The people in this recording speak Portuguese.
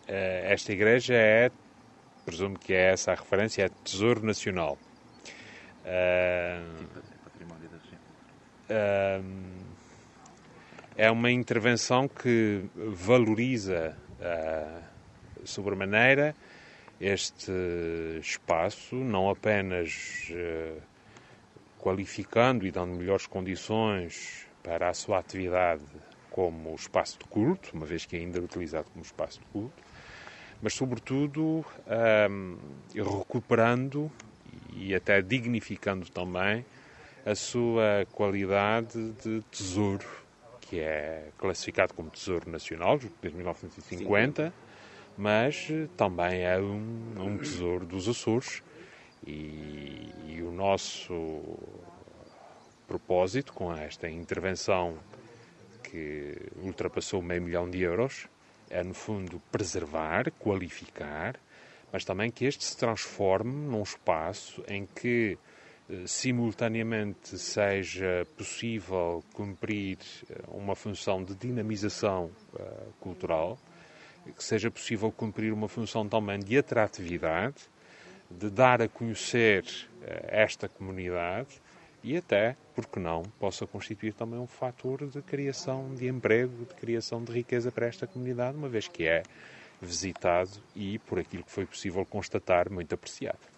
esta igreja presumo que é essa a referência, é Tesouro Nacional. Património da região. É uma intervenção que valoriza sobremaneira este espaço, não apenas qualificando e dando melhores condições para a sua atividade como espaço de culto, uma vez que ainda é utilizado como espaço de culto, mas sobretudo recuperando e até dignificando também a sua qualidade de tesouro, que é classificado como Tesouro Nacional desde 1950, mas também é um tesouro dos Açores. E o nosso propósito com esta intervenção que ultrapassou €500 mil é, no fundo, preservar, qualificar, mas também que este se transforme num espaço em que simultaneamente seja possível cumprir uma função de dinamização cultural, que seja possível cumprir uma função também de atratividade, de dar a conhecer esta comunidade e até, porque não, possa constituir também um fator de criação de emprego, de criação de riqueza para esta comunidade, uma vez que é visitado e, por aquilo que foi possível constatar, muito apreciado.